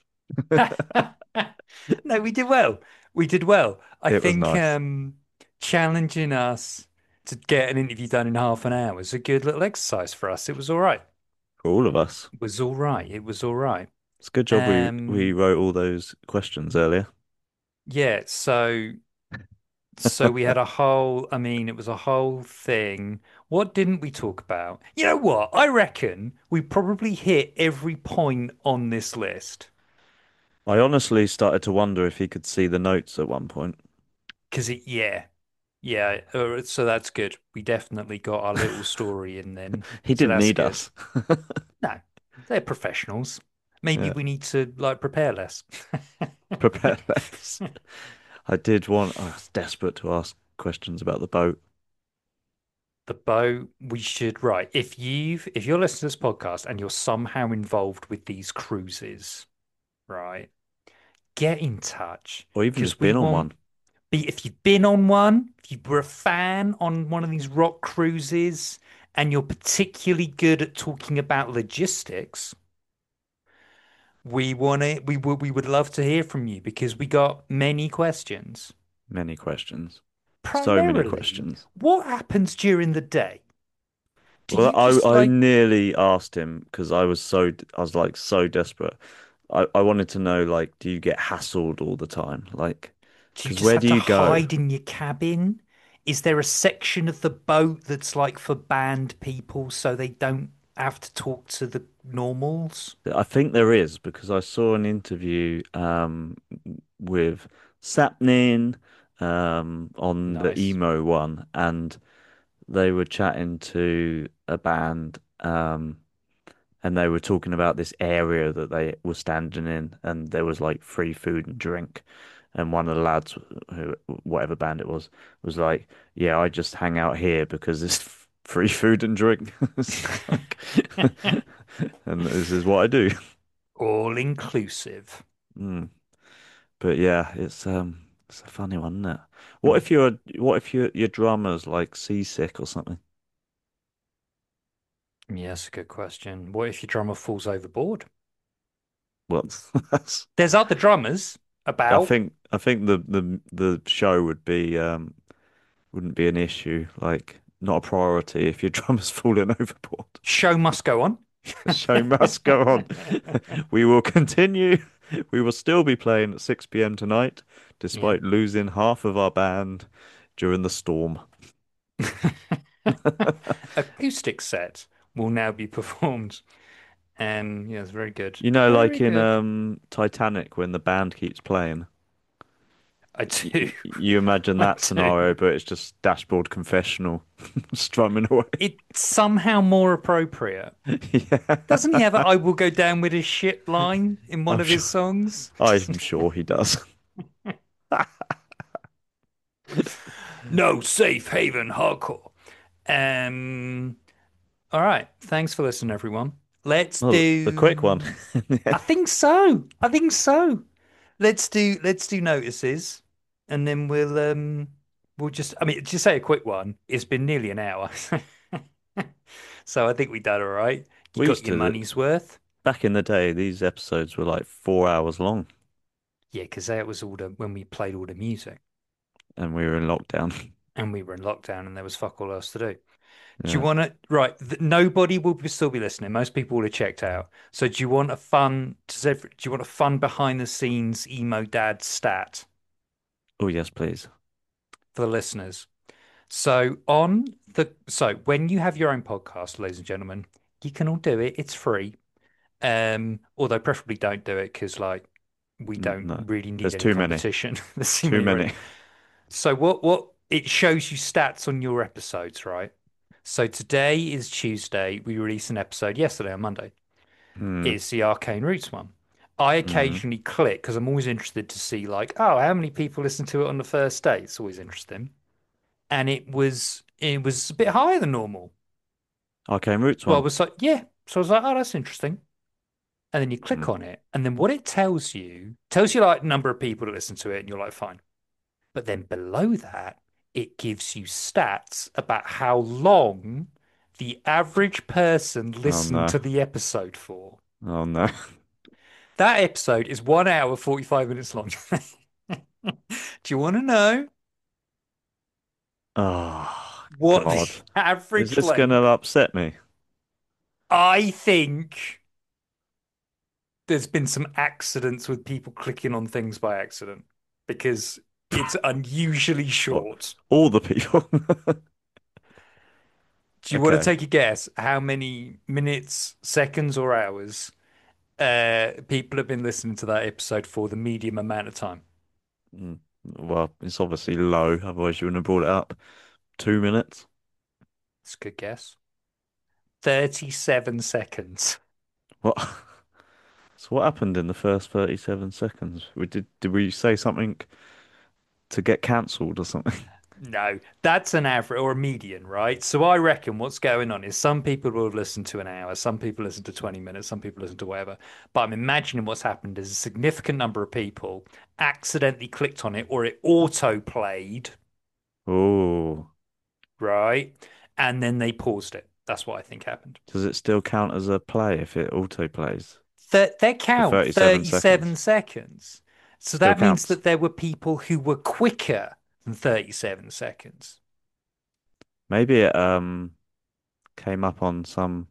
No, we did well. We did well. I It was think nice. challenging us to get an interview done in half an hour was a good little exercise for us. It was all right. For all of us. It was all right. It was all right. It's a good job we Um, wrote all those questions earlier. yeah, so we had a whole, I mean, it was a whole thing. What didn't we talk about? You know what? I reckon we probably hit every point on this list. I honestly started to wonder if he could see the notes at one point. Yeah, yeah. So that's good. We definitely got our little story in then. He So didn't that's need good. us. No, they're professionals. Maybe Yeah, we need to like prepare less. prepare less. I was desperate to ask questions about the boat. The boat, we should, right. If you're listening to this podcast and you're somehow involved with these cruises, right, get in touch Or even because just we been on want one. be if you've been on one, if you were a fan on one of these rock cruises and you're particularly good at talking about logistics, we would love to hear from you because we got many questions. Many questions. So many Primarily, questions. what happens during the day? Do Well, you just I like nearly asked him because I was like so desperate. I wanted to know, like, do you get hassled all the time? Like, do you because just where have do to you go? hide in your cabin? Is there a section of the boat that's like for banned people so they don't have to talk to the normals? I think there is because I saw an interview with Sapnin on the Nice. emo one, and they were chatting to a band and they were talking about this area that they were standing in, and there was like free food and drink. And one of the lads, who whatever band it was like, "Yeah, I just hang out here because there's free food and drink." It's like, and this is what I do. All inclusive. Mm. But yeah, it's a funny one, isn't it? What if your drummer's like seasick or something? Yes, good question. What if your drummer falls overboard? Well, that's There's other drummers about. I think the show wouldn't be an issue, like not a priority if your drummer's falling overboard. Show must go on. The show must go on. We will continue. We will still be playing at 6 p.m. tonight, Yeah. despite losing half of our band during the storm. Acoustic set will now be performed. Yeah, it's very good. You know, Very like in good. Titanic when the band keeps playing. I do. You imagine I that do. scenario, but it's just dashboard confessional strumming away. It's somehow more appropriate. Yeah, Doesn't he have a "I will go down with a ship" line in one I'm of his sure. songs? I'm sure he does. No safe haven hardcore. Um, all right. Thanks for listening, everyone. Let's Well, the quick one. do. I think so. I think so. Let's do notices, and then we'll just. I mean, just say a quick one. It's been nearly an hour, so I think we done all right. You We got used your to, money's worth. back in the day, these episodes were like 4 hours long, Yeah, because that was all the when we played all the music, and we were in lockdown. and we were in lockdown, and there was fuck all else to do. Do you Yeah. want to? Right, nobody will still be listening. Most people will have checked out. So, do you want a fun? Do you want a fun behind the scenes emo dad stat Oh, yes, please. for the listeners? So when you have your own podcast, ladies and gentlemen, you can all do it. It's free. Although preferably don't do it because we don't No, really need there's any too many. competition. There's too Too many already. many. So what it shows you stats on your episodes, right? So today is Tuesday. We released an episode yesterday on Monday. Hmm. It's the Arcane Roots one. I Hmm. occasionally click because I'm always interested to see oh, how many people listen to it on the first day? It's always interesting. And it was a bit higher than normal. Arcane Roots So I one. was like, yeah. So I was like, oh, that's interesting. And then you Hmm. click on it, and then what it tells you like number of people that listen to it, and you're like, fine. But then below that, it gives you stats about how long the average person Oh listened no. to the episode for. Oh no. That episode is 1 hour, 45 minutes long. Do you want to know Oh what the God. Is average this gonna length? upset me? I think there's been some accidents with people clicking on things by accident because it's unusually What? short. All the people. Do you want to Okay. take a guess how many minutes, seconds, or hours people have been listening to that episode for the medium amount of time? Mm. Well, it's obviously low, otherwise you wouldn't have brought it up. 2 minutes. It's a good guess. 37 seconds. What? So what happened in the first 37 seconds? Did we say something to get cancelled or something? No, that's an average or a median, right? So I reckon what's going on is some people will have listened to an hour, some people listen to 20 minutes, some people listen to whatever. But I'm imagining what's happened is a significant number of people accidentally clicked on it or it auto played, Oh, right? And then they paused it. That's what I think happened. does it still count as a play if it auto plays Their for count, 37 37 seconds? seconds. So Still that means counts. that there were people who were quicker than 37 seconds. Maybe it came up on some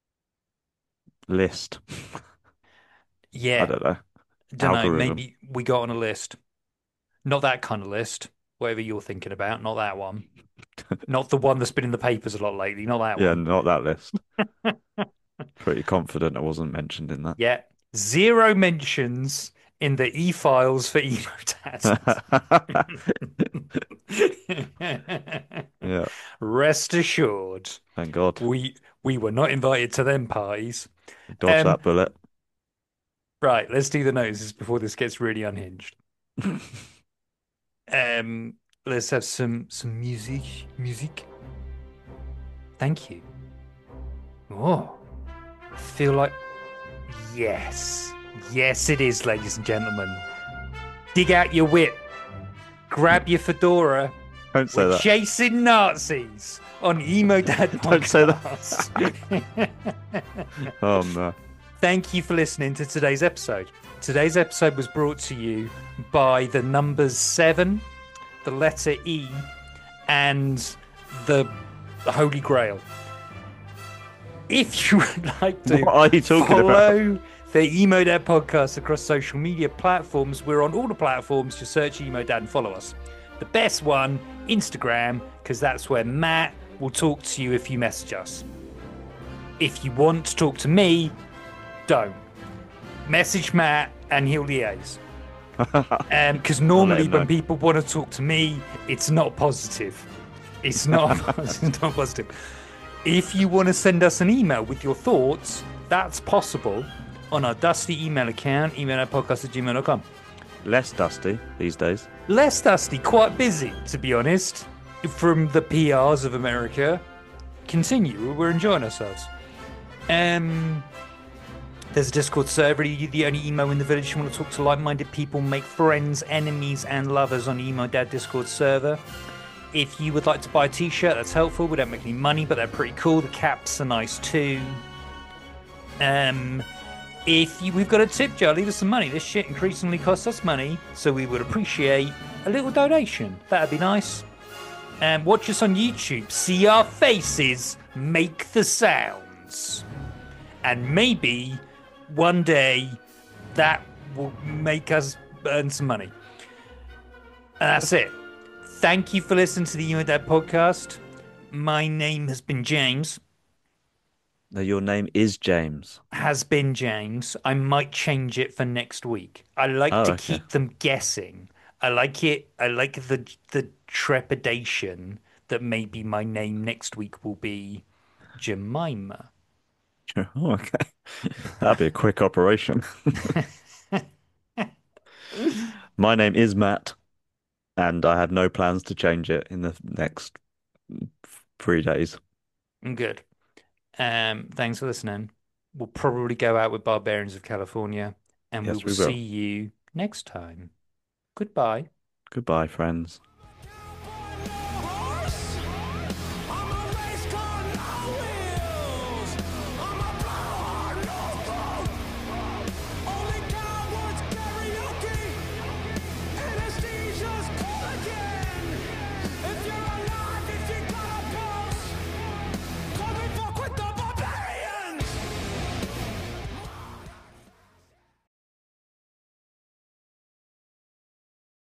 list. I Yeah, don't know. don't know. Algorithm. Maybe we got on a list. Not that kind of list, whatever you're thinking about. Not that one. Not the one that's been in the papers a lot lately. Not that Yeah, one. not that list. Pretty confident I wasn't mentioned in that. Yeah. Zero mentions in the e-files for Emotaz. Yeah, Rest assured, thank God. we were not invited to them parties. Dodge Um, that bullet. right, let's do the notices before this gets really unhinged. Um, let's have some music. Music. Thank you. Oh, I feel like yes. Yes, it is, ladies and gentlemen. Dig out your whip, grab your fedora. Don't say We're that. chasing Nazis on Emo Dad Don't say that. Podcast. Oh no. Thank you for listening to today's episode. Today's episode was brought to you by the numbers 7, the letter E, and the Holy Grail. If you would like to What are you talking about? follow the Emo Dad podcast across social media platforms. We're on all the platforms. Just search Emo Dad and follow us. The best one, Instagram, because that's where Matt will talk to you if you message us. If you want to talk to me, don't. Message Matt and he'll liaise. Because normally when people want to talk to me, it's not positive. It's not, it's not positive. If you want to send us an email with your thoughts, that's possible on our dusty email account, emailpodcast@gmail.com. Less dusty these days. Less dusty, quite busy, to be honest, from the PRs of America. Continue, we're enjoying ourselves. There's a Discord server. You're the only emo in the village. You want to talk to like-minded people, make friends, enemies, and lovers on the Emo Dad Discord server. If you would like to buy a t-shirt, that's helpful. We don't make any money, but they're pretty cool. The caps are nice too. We've got a tip jar, leave us some money. This shit increasingly costs us money, so we would appreciate a little donation. That'd be nice. Watch us on YouTube. See our faces, make the sounds. And maybe one day that will make us earn some money. And that's it. Thank you for listening to the Emo Dad podcast. My name has been James. No, your name is James. Has been James. I might change it for next week. I like to keep them guessing. I like it. I like the trepidation that maybe my name next week will be Jemima. Oh, okay. That'd be a quick operation. My name is Matt, and I have no plans to change it in the next 3 days. Good. Thanks for listening. We'll probably go out with Barbarians of California, and Yes, we will we will. see you next time. Goodbye. Goodbye, friends.